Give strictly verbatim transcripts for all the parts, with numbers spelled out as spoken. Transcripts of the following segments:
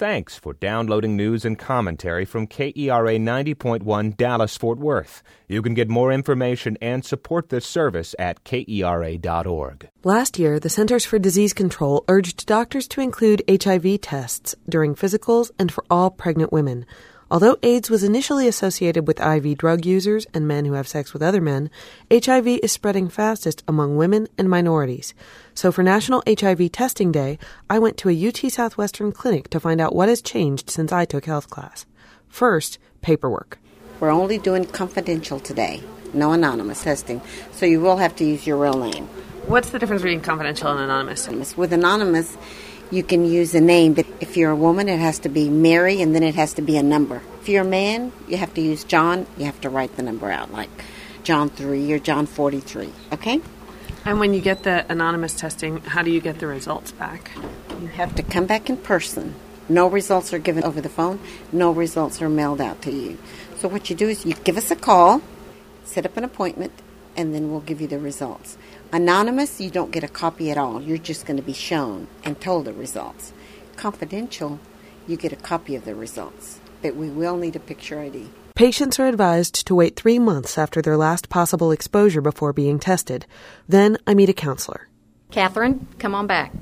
Thanks for downloading news and commentary from K E R A ninety point one Dallas-Fort Worth. You can get more information and support this service at K E R A dot org. Last year, the Centers for Disease Control urged doctors to include H I V tests during physicals and for all pregnant women. Although AIDS was initially associated with I V drug users and men who have sex with other men, H I V is spreading fastest among women and minorities. So for National H I V Testing Day, I went to a U T Southwestern clinic to find out what has changed since I took health class. First, paperwork. We're only doing confidential today, no anonymous testing, so you will have to use your real name. What's the difference between confidential and anonymous? With anonymous, you can use a name, but if you're a woman, it has to be Mary, and then it has to be a number. If you're a man, you have to use John. You have to write the number out, like John three or John forty-three, okay? And when you get the anonymous testing, how do you get the results back? You have to come back in person. No results are given over the phone. No results are mailed out to you. So what you do is you give us a call, set up an appointment, and then we'll give you the results. Anonymous, you don't get a copy at all. You're just going to be shown and told the results. Confidential, you get a copy of the results, but we will need a picture I D. Patients are advised to wait three months after their last possible exposure before being tested. Then I meet a counselor. Catherine, come on back.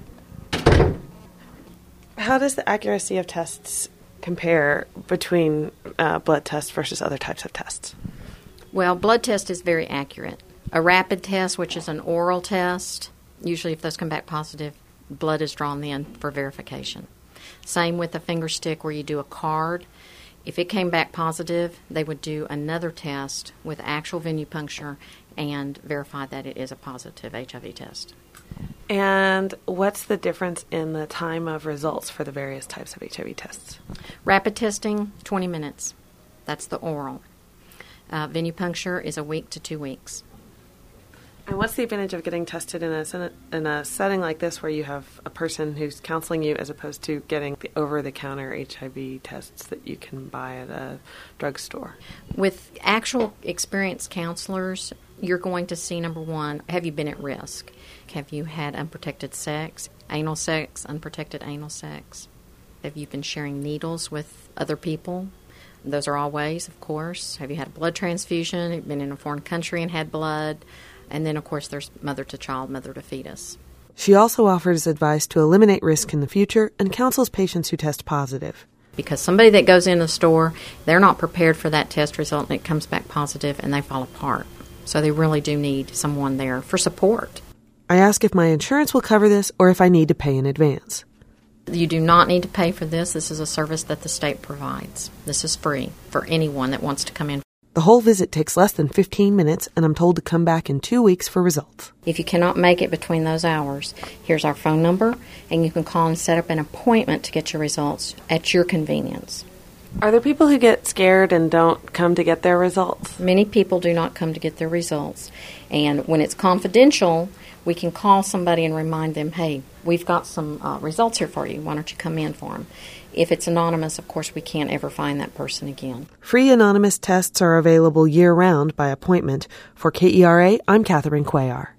How does the accuracy of tests compare between uh, blood tests versus other types of tests? Well, blood test is very accurate. A rapid test, which is an oral test, usually if those come back positive, blood is drawn then for verification. Same with a finger stick where you do a card. If it came back positive, they would do another test with actual venipuncture and verify that it is a positive H I V test. And what's the difference in the time of results for the various types of H I V tests? Rapid testing, twenty minutes. That's the oral. Uh, venipuncture is a week to two weeks. And what's the advantage of getting tested in a in a setting like this where you have a person who's counseling you as opposed to getting the over-the-counter H I V tests that you can buy at a drugstore? With actual experienced counselors, you're going to see, number one, have you been at risk? Have you had unprotected sex, anal sex, unprotected anal sex? Have you been sharing needles with other people? Those are all ways, of course. Have you had a blood transfusion? Have you been in a foreign country and had blood? And then, of course, there's mother to child, mother to fetus. She also offers advice to eliminate risk in the future and counsels patients who test positive. Because somebody that goes in the store, they're not prepared for that test result, and it comes back positive, and they fall apart. So they really do need someone there for support. I ask if my insurance will cover this or if I need to pay in advance. You do not need to pay for this. This is a service that the state provides. This is free for anyone that wants to come in. The whole visit takes less than fifteen minutes, and I'm told to come back in two weeks for results. If you cannot make it between those hours, here's our phone number, and you can call and set up an appointment to get your results at your convenience. Are there people who get scared and don't come to get their results? Many people do not come to get their results. And when it's confidential, we can call somebody and remind them, hey, we've got some uh, results here for you. Why don't you come in for them? If it's anonymous, of course, we can't ever find that person again. Free anonymous tests are available year-round by appointment. For K E R A, I'm Catherine Cuellar.